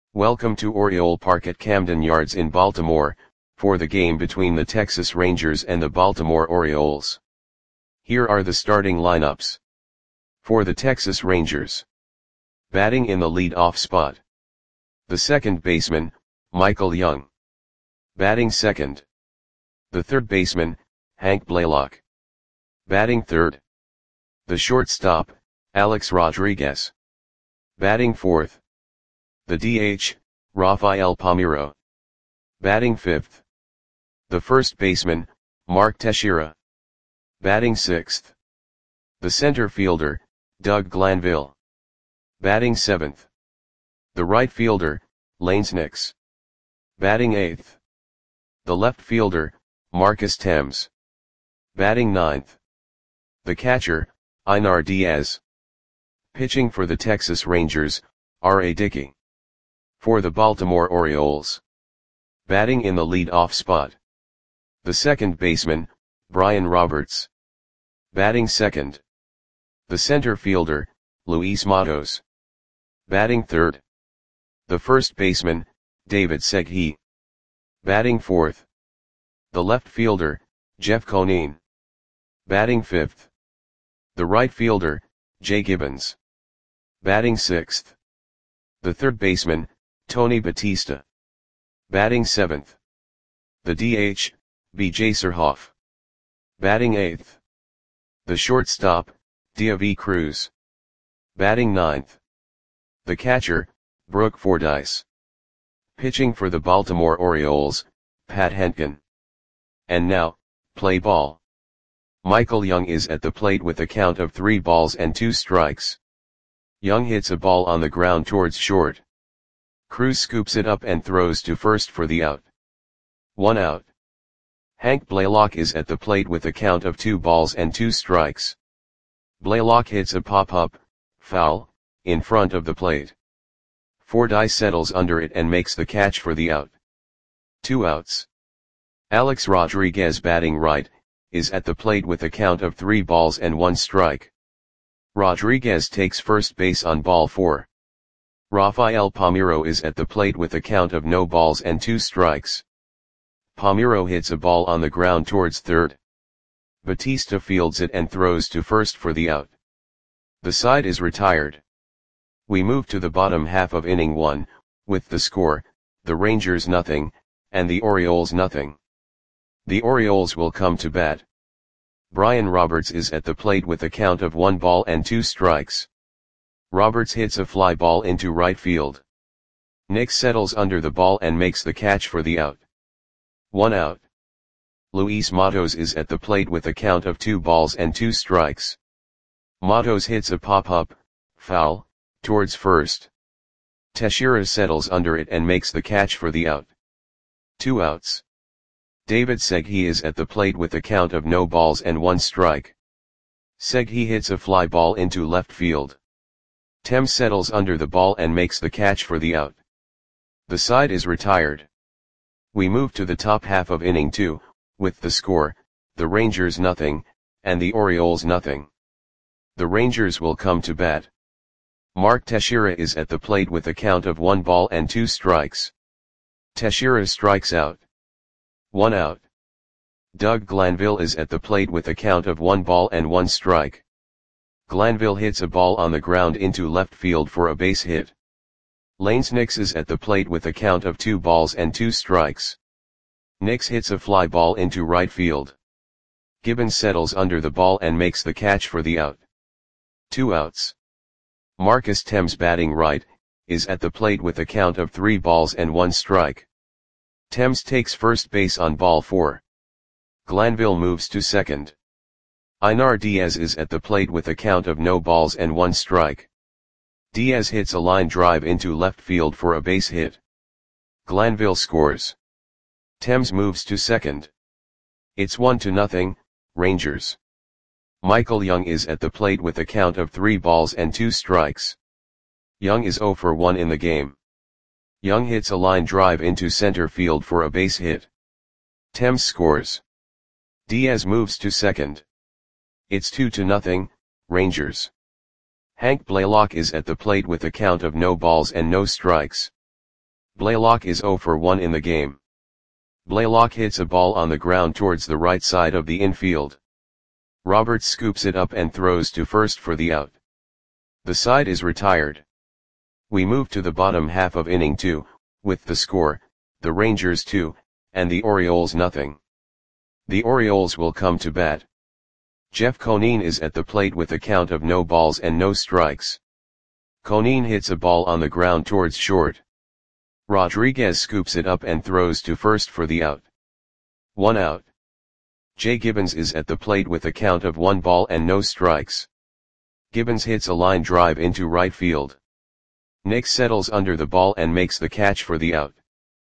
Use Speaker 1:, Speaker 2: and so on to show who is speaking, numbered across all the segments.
Speaker 1: Welcome to Oriole Park at Camden Yards in Baltimore, for the game between the Texas Rangers and the Baltimore Orioles. Here are the starting lineups. For the Texas Rangers. Batting in the lead-off spot. The second baseman, Michael Young. Batting second. The third baseman, Hank Blaylock. Batting third. The shortstop, Alex Rodriguez. Batting fourth. The DH, Rafael Palmeiro. Batting fifth. The first baseman, Mark Teixeira. Batting sixth. The center fielder, Doug Glanville. Batting seventh. The right fielder, Lanes Nix. Batting eighth. The left fielder, Marcus Thames. Batting ninth. The catcher, Einar Diaz. Pitching for the Texas Rangers, R.A. Dickey. For the Baltimore Orioles. Batting in the lead-off spot. The second baseman, Brian Roberts. Batting second. The center fielder, Luis Matos. Batting third. The first baseman, David Segui. Batting fourth. The left fielder, Jeff Conine. Batting fifth. The right fielder, Jay Gibbons. Batting sixth. The third baseman, Tony Batista. Batting seventh. The DH, B.J. Surhoff. Batting eighth. The shortstop, D.V. Cruz. Batting ninth. The catcher, Brooke Fordyce. Pitching for the Baltimore Orioles, Pat Hentgen. And now, play ball. Michael Young is at the plate with a count of 3 balls and 2 strikes. Young hits a ball on the ground towards short. Cruz scoops it up and throws to first for the out. 1 out. Hank Blaylock is at the plate with a count of 2 balls and 2 strikes. Blaylock hits a pop-up, foul, in front of the plate. Fordyce settles under it and makes the catch for the out. 2 outs. Alex Rodriguez, batting right, is at the plate with a count of 3 balls and 1 strike. Rodriguez takes first base on ball 4. Rafael Palmeiro is at the plate with a count of no balls and 2 strikes. Palmeiro hits a ball on the ground towards third. Batista fields it and throws to first for the out. The side is retired. We move to the bottom half of inning 1, with the score, the Rangers nothing, and the Orioles nothing. The Orioles will come to bat. Brian Roberts is at the plate with a count of 1 ball and 2 strikes. Roberts hits a fly ball into right field. Nix settles under the ball and makes the catch for the out. 1 out. Luis Matos is at the plate with a count of 2 balls and 2 strikes. Matos hits a pop-up, foul, towards first. Teixeira settles under it and makes the catch for the out. 2 outs. David Segui is at the plate with a count of no balls and 1 strike. Segui hits a fly ball into left field. Thames settles under the ball and makes the catch for the out. The side is retired. We move to the top half of inning 2, with the score, the Rangers nothing, and the Orioles nothing. The Rangers will come to bat. Mark Teixeira is at the plate with a count of 1 ball and 2 strikes. Teixeira strikes out. 1 out. Doug Glanville is at the plate with a count of 1 ball and 1 strike. Glanville hits a ball on the ground into left field for a base hit. Lanes Nix is at the plate with a count of 2 balls and 2 strikes. Nix hits a fly ball into right field. Gibbons settles under the ball and makes the catch for the out. 2 outs. Marcus Thames, batting right, is at the plate with a count of 3 balls and 1 strike. Thames takes first base on ball 4. Glanville moves to second. Einar Diaz is at the plate with a count of no balls and 1 strike. Diaz hits a line drive into left field for a base hit. Glanville scores. Thames moves to second. It's 1-0, Rangers. Michael Young is at the plate with a count of 3 balls and 2 strikes. Young is 0 for 1 in the game. Young hits a line drive into center field for a base hit. Thames scores. Diaz moves to second. It's 2-0, Rangers. Hank Blaylock is at the plate with a count of no balls and no strikes. Blaylock is 0 for 1 in the game. Blaylock hits a ball on the ground towards the right side of the infield. Roberts scoops it up and throws to first for the out. The side is retired. We move to the bottom half of inning 2, with the score, the Rangers 2, and the Orioles nothing. The Orioles will come to bat. Jeff Conine is at the plate with a count of no balls and no strikes. Conine hits a ball on the ground towards short. Rodriguez scoops it up and throws to first for the out. 1 out. Jay Gibbons is at the plate with a count of 1 ball and no strikes. Gibbons hits a line drive into right field. Nix settles under the ball and makes the catch for the out.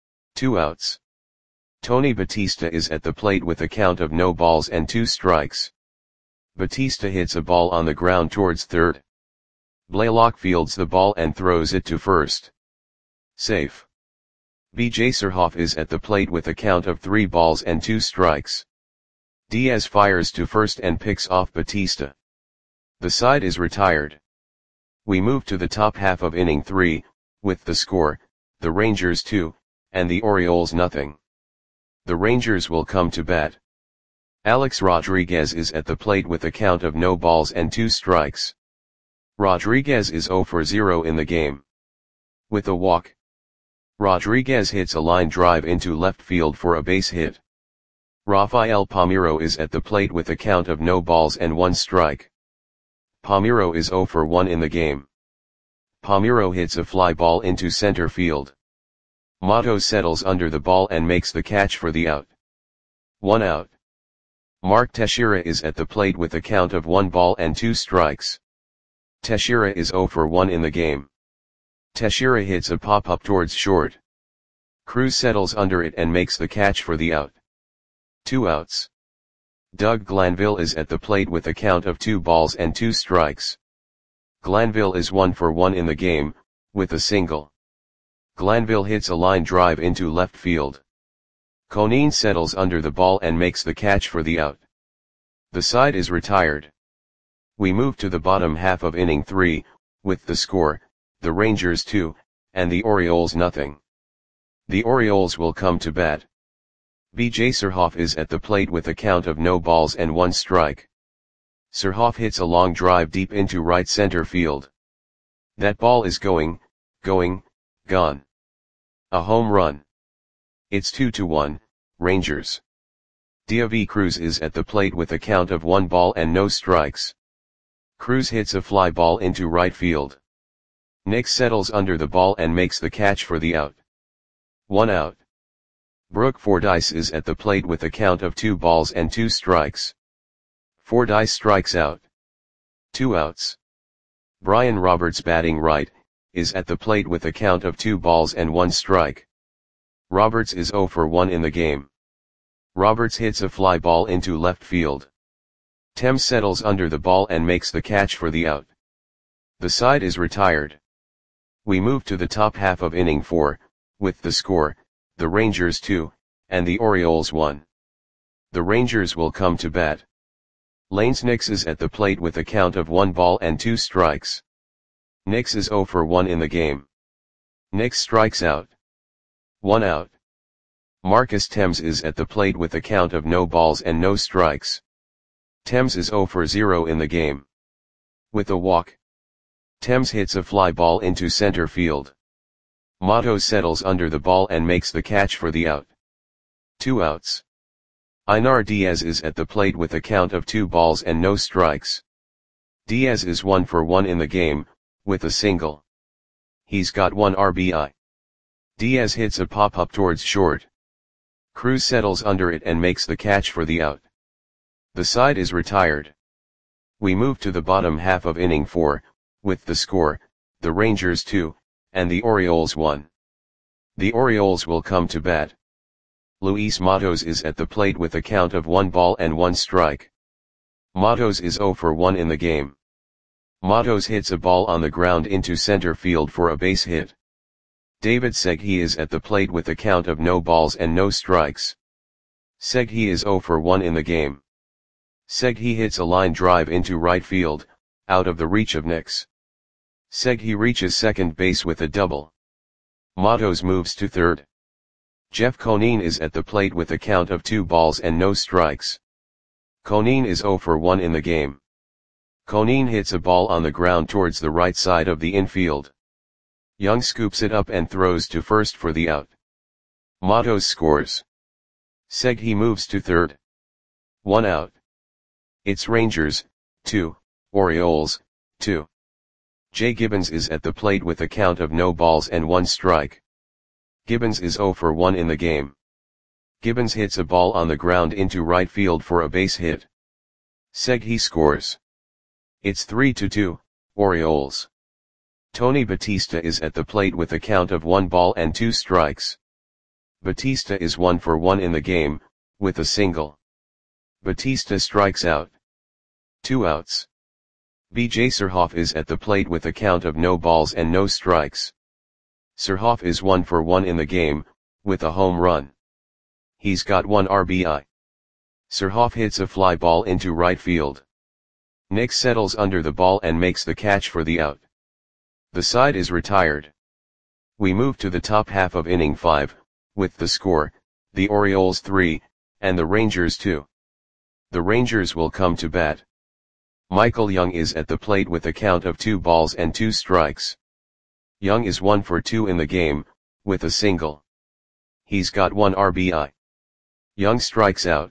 Speaker 1: 2 outs. Tony Batista is at the plate with a count of no balls and 2 strikes. Batista hits a ball on the ground towards third. Blaylock fields the ball and throws it to first. Safe. B.J. Surhoff is at the plate with a count of 3 balls and 2 strikes. Diaz fires to first and picks off Batista. The side is retired. We move to the top half of inning 3, with the score, the Rangers 2, and the Orioles nothing. The Rangers will come to bat. Alex Rodriguez is at the plate with a count of no balls and 2 strikes. Rodriguez is 0 for 0 in the game. With a walk, Rodriguez hits a line drive into left field for a base hit. Rafael Palmeiro is at the plate with a count of no balls and 1 strike. Palmeiro is 0 for 1 in the game. Palmeiro hits a fly ball into center field. Matos settles under the ball and makes the catch for the out. 1 out. Mark Teixeira is at the plate with a count of 1 ball and 2 strikes. Teixeira is 0 for 1 in the game. Teixeira hits a pop-up towards short. Cruz settles under it and makes the catch for the out. 2 outs. Doug Glanville is at the plate with a count of 2 balls and 2 strikes. Glanville is 1 for 1 in the game, with a single. Glanville hits a line drive into left field. Conine settles under the ball and makes the catch for the out. The side is retired. We move to the bottom half of inning 3, with the score, the Rangers 2, and the Orioles nothing. The Orioles will come to bat. B.J. Surhoff is at the plate with a count of no balls and 1 strike. Surhoff hits a long drive deep into right center field. That ball is going, gone. A home run. It's 2-1, Rangers. David Cruz is at the plate with a count of 1 ball and no strikes. Cruz hits a fly ball into right field. Nix settles under the ball and makes the catch for the out. 1 out. Brooke Fordyce is at the plate with a count of 2 balls and 2 strikes. Fordyce strikes out. 2 outs. Brian Roberts, batting right, is at the plate with a count of 2 balls and 1 strike. Roberts is 0 for 1 in the game. Roberts hits a fly ball into left field. Thames settles under the ball and makes the catch for the out. The side is retired. We move to the top half of inning 4, with the score, the Rangers 2, and the Orioles 1. The Rangers will come to bat. Lanes Nix is at the plate with a count of 1 ball and 2 strikes. Nix is 0 for 1 in the game. Nix strikes out. 1 out. Marcus Thames is at the plate with a count of no balls and no strikes. Thames is 0 for 0 in the game. With a walk, Thames hits a fly ball into center field. Matos settles under the ball and makes the catch for the out. 2 outs. Einar Diaz is at the plate with a count of 2 balls and no strikes. Diaz is 1 for 1 in the game, with a single. He's got 1 RBI. Diaz hits a pop-up towards short. Cruz settles under it and makes the catch for the out. The side is retired. We move to the bottom half of inning 4, with the score, the Rangers 2, and the Orioles 1. The Orioles will come to bat. Luis Matos is at the plate with a count of 1 ball and 1 strike. Matos is 0 for 1 in the game. Matos hits a ball on the ground into center field for a base hit. David Segui is at the plate with a count of no balls and no strikes. Segui is 0 for 1 in the game. Segui hits a line drive into right field, out of the reach of Nix. Segui reaches second base with a double. Matos moves to third. Jeff Conine is at the plate with a count of 2 balls and no strikes. Conine is 0 for 1 in the game. Conine hits a ball on the ground towards the right side of the infield. Young scoops it up and throws to first for the out. Matos scores. Seghi moves to third. 1 out. It's Rangers, 2, Orioles, 2. Jay Gibbons is at the plate with a count of no balls and 1 strike. Gibbons is 0 for 1 in the game. Gibbons hits a ball on the ground into right field for a base hit. Seghi scores. It's 3-2, Orioles. Tony Batista is at the plate with a count of 1 ball and 2 strikes. Batista is 1 for 1 in the game, with a single. Batista strikes out. 2 outs. B.J. Surhoff is at the plate with a count of no balls and no strikes. Surhoff is 1 for 1 in the game, with a home run. He's got 1 RBI. Surhoff hits a fly ball into right field. Nick settles under the ball and makes the catch for the out. The side is retired. We move to the top half of inning 5, with the score, the Orioles 3, and the Rangers 2. The Rangers will come to bat. Michael Young is at the plate with a count of 2 balls and 2 strikes. Young is 1 for 2 in the game, with a single. He's got 1 RBI. Young strikes out.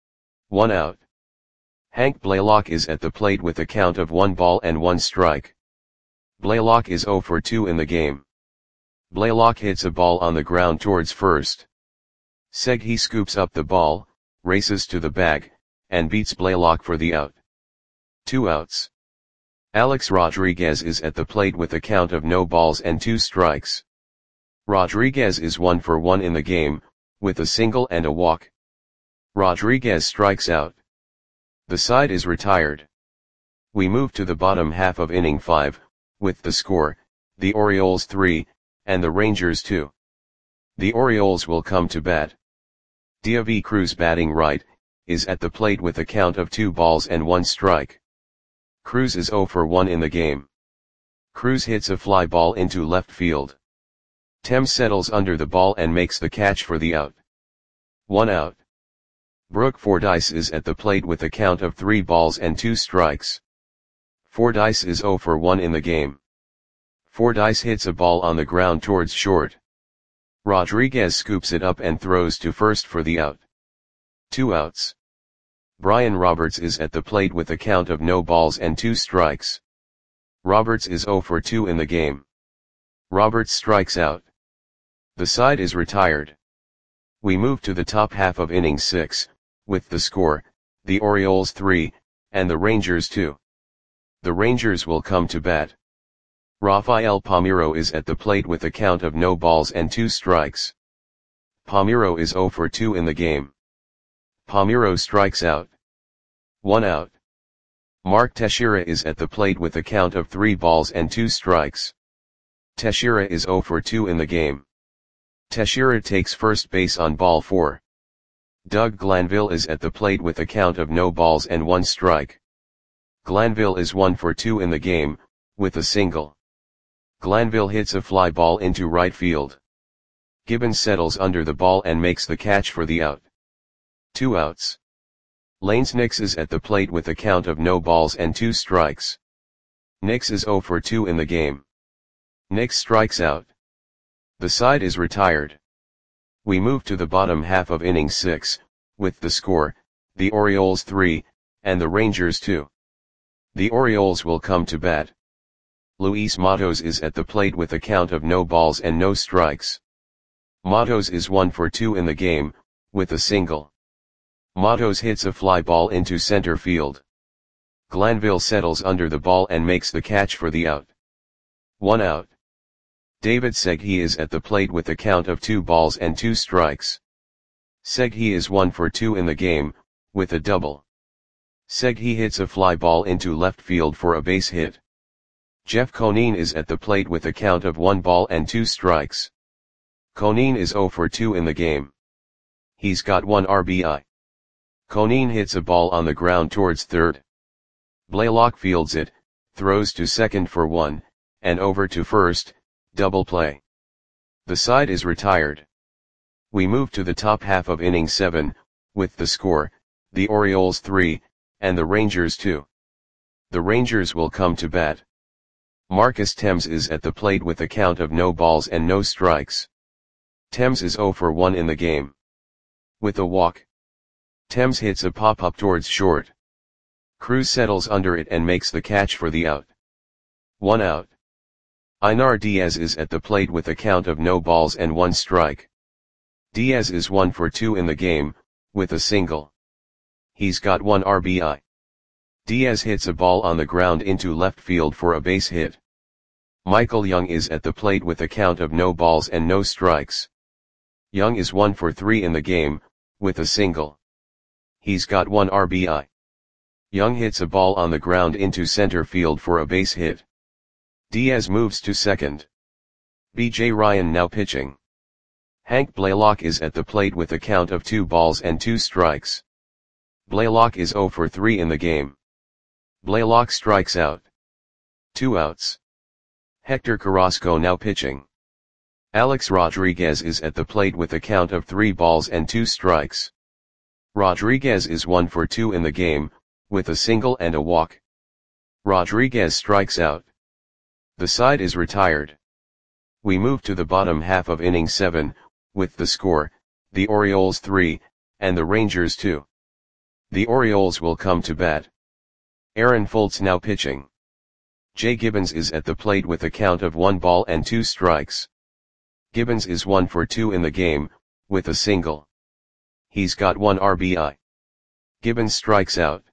Speaker 1: 1 out. Hank Blaylock is at the plate with a count of 1 ball and 1 strike. Blaylock is 0 for 2 in the game. Blaylock hits a ball on the ground towards first. Seghi scoops up the ball, races to the bag, and beats Blaylock for the out. 2 outs. Alex Rodriguez is at the plate with a count of no balls and 2 strikes. Rodriguez is 1 for 1 in the game, with a single and a walk. Rodriguez strikes out. The side is retired. We move to the bottom half of inning 5, with the score, the Orioles 3, and the Rangers 2. The Orioles will come to bat. Diavy Cruz, batting right, is at the plate with a count of 2 balls and 1 strike. Cruz is 0 for 1 in the game. Cruz hits a fly ball into left field. Tem settles under the ball and makes the catch for the out. 1 out. Brooke Fordyce is at the plate with a count of 3 balls and 2 strikes. Fordyce is 0 for 1 in the game. Fordyce hits a ball on the ground towards short. Rodriguez scoops it up and throws to first for the out. 2 outs. Brian Roberts is at the plate with a count of no balls and 2 strikes. Roberts is 0 for 2 in the game. Roberts strikes out. The side is retired. We move to the top half of inning 6, with the score, the Orioles 3, and the Rangers 2. The Rangers will come to bat. Rafael Palmeiro is at the plate with a count of no balls and 2 strikes. Palmeiro is 0 for 2 in the game. Palmeiro strikes out. 1 out. Mark Teixeira is at the plate with a count of 3 balls and 2 strikes. Teixeira is 0 for 2 in the game. Teixeira takes first base on ball 4. Doug Glanville is at the plate with a count of no balls and 1 strike. Glanville is 1 for 2 in the game, with a single. Glanville hits a fly ball into right field. Gibbons settles under the ball and makes the catch for the out. 2 outs. Lanes Nix is at the plate with a count of no balls and 2 strikes. Nix is 0 for 2 in the game. Nix strikes out. The side is retired. We move to the bottom half of inning 6, with the score, the Orioles 3, and the Rangers 2. The Orioles will come to bat. Luis Matos is at the plate with a count of no balls and no strikes. Matos is 1 for 2 in the game, with a single. Matos hits a fly ball into center field. Glanville settles under the ball and makes the catch for the out. 1 out. David Seghi is at the plate with a count of 2 balls and 2 strikes. Seghi is 1 for 2 in the game, with a double. Seghi hits a fly ball into left field for a base hit. Jeff Conine is at the plate with a count of 1 ball and 2 strikes. Conine is 0 for 2 in the game. He's got 1 RBI. Conine hits a ball on the ground towards third. Blaylock fields it, throws to second for 1, and over to first, double play. The side is retired. We move to the top half of inning 7, with the score, the Orioles 3, and the Rangers 2. The Rangers will come to bat. Marcus Thames is at the plate with a count of no balls and no strikes. Thames is 0 for 1 in the game. With a walk, Thames hits a pop-up towards short. Cruz settles under it and makes the catch for the out. 1 out. Einar Diaz is at the plate with a count of no balls and 1 strike. Diaz is 1 for 2 in the game, with a single. He's got 1 RBI. Diaz hits a ball on the ground into left field for a base hit. Michael Young is at the plate with a count of no balls and no strikes. Young is 1 for 3 in the game, with a single. He's got 1 RBI. Young hits a ball on the ground into center field for a base hit. Diaz moves to second. B.J. Ryan now pitching. Hank Blaylock is at the plate with a count of 2 balls and 2 strikes. Blaylock is 0 for 3 in the game. Blaylock strikes out. 2 outs. Hector Carrasco now pitching. Alex Rodriguez is at the plate with a count of 3 balls and 2 strikes. Rodriguez is 1 for 2 in the game, with a single and a walk. Rodriguez strikes out. The side is retired. We move to the bottom half of inning 7, with the score, the Orioles 3, and the Rangers 2. The Orioles will come to bat. Aaron Foltz now pitching. Jay Gibbons is at the plate with a count of 1 ball and 2 strikes. Gibbons is 1 for 2 in the game, with a single. He's got 1 RBI. Gibbons strikes out.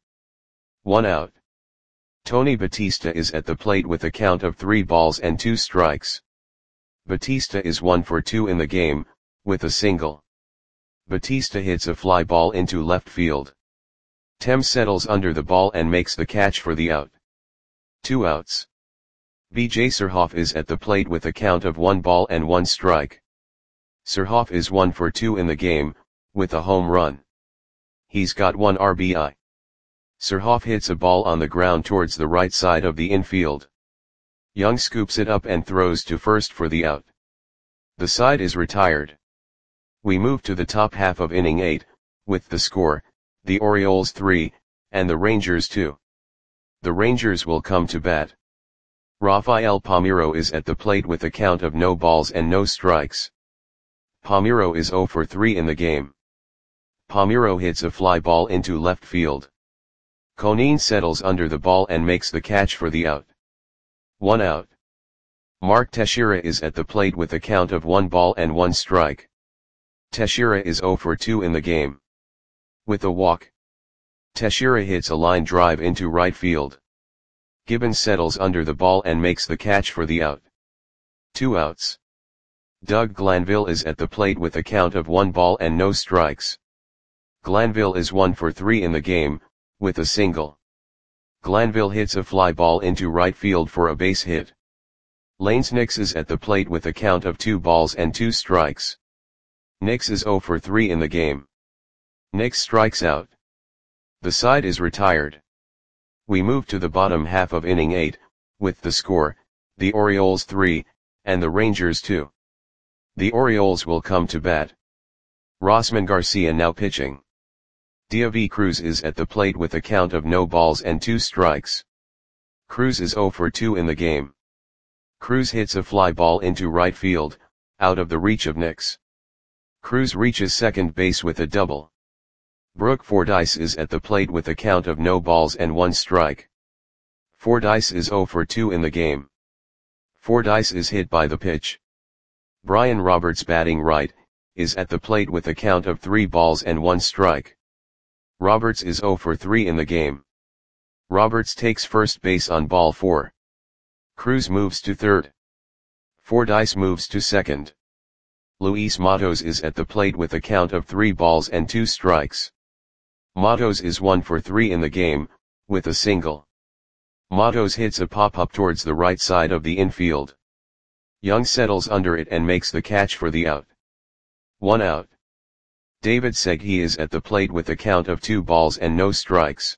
Speaker 1: 1 out. Tony Batista is at the plate with a count of 3 balls and 2 strikes. Batista is 1 for 2 in the game, with a single. Batista hits a fly ball into left field. Thames settles under the ball and makes the catch for the out. 2 outs. B.J. Surhoff is at the plate with a count of 1 ball and 1 strike. Surhoff is 1 for 2 in the game, with a home run. He's got 1 RBI. Surhoff hits a ball on the ground towards the right side of the infield. Young scoops it up and throws to first for the out. The side is retired. We move to the top half of inning 8, with the score, the Orioles 3, and the Rangers 2. The Rangers will come to bat. Rafael Palmeiro is at the plate with a count of no balls and no strikes. Palmeiro is 0 for 3 in the game. Palmeiro hits a fly ball into left field. Conine settles under the ball and makes the catch for the out. 1 out. Mark Teixeira is at the plate with a count of 1 ball and 1 strike. Teixeira is 0 for 2 in the game. With a walk, Teixeira hits a line drive into right field. Gibbons settles under the ball and makes the catch for the out. 2 outs. Doug Glanville is at the plate with a count of 1 ball and no strikes. Glanville is 1 for 3 in the game, with a single. Glanville hits a fly ball into right field for a base hit. Lanes Nix is at the plate with a count of 2 balls and 2 strikes. Nix is 0 for 3 in the game. Nix strikes out. The side is retired. We move to the bottom half of inning 8, with the score, the Orioles 3, and the Rangers 2. The Orioles will come to bat. Rosman Garcia now pitching. Deivi Cruz is at the plate with a count of no balls and 2 strikes. Cruz is 0 for 2 in the game. Cruz hits a fly ball into right field, out of the reach of Nix. Cruz reaches second base with a double. Brooke Fordyce is at the plate with a count of no balls and 1 strike. Fordyce is 0 for 2 in the game. Fordyce is hit by the pitch. Brian Roberts batting right, is at the plate with a count of 3 balls and 1 strike. Roberts is 0 for 3 in the game. Roberts takes first base on ball 4. Cruz moves to third. Fordyce moves to second. Luis Matos is at the plate with a count of 3 balls and 2 strikes. Matos is 1 for 3 in the game, with a single. Matos hits a pop-up towards the right side of the infield. Young settles under it and makes the catch for the out. 1 out. David Segui is at the plate with a count of 2 balls and no strikes.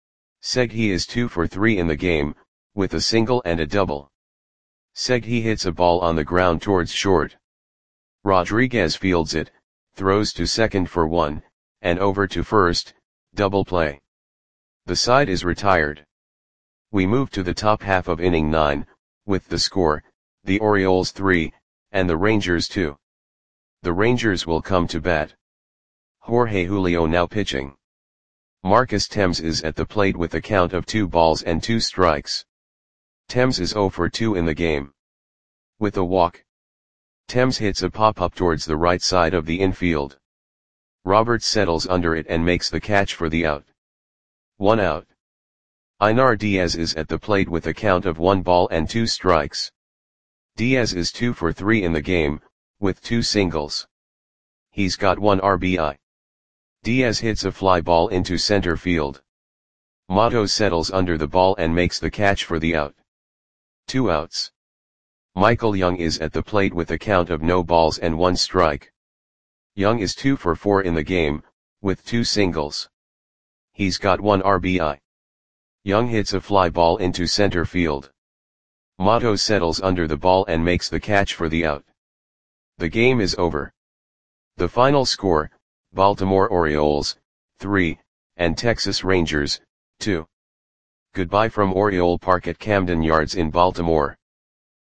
Speaker 1: Segui is 2 for 3 in the game, with a single and a double. Segui hits a ball on the ground towards short. Rodriguez fields it, throws to second for one, and over to first, double play. The side is retired. We move to the top half of inning 9, with the score, the Orioles 3, and the Rangers 2. The Rangers will come to bat. Jorge Julio now pitching. Marcus Thames is at the plate with a count of 2 balls and 2 strikes. Thames is 0 for 2 in the game. With a walk. Thames hits a pop-up towards the right side of the infield. Roberts settles under it and makes the catch for the out. 1 out. Einar Diaz is at the plate with a count of 1 ball and 2 strikes. Diaz is 2 for 3 in the game, with 2 singles. He's got 1 RBI. Diaz hits a fly ball into center field. Motto settles under the ball and makes the catch for the out. 2 outs. Michael Young is at the plate with a count of no balls and 1 strike. Young is 2 for 4 in the game, with 2 singles. He's got 1 RBI. Young hits a fly ball into center field. Motto settles under the ball and makes the catch for the out. The game is over. The final score, Baltimore Orioles, 3, and Texas Rangers, 2. Goodbye from Oriole Park at Camden Yards in Baltimore.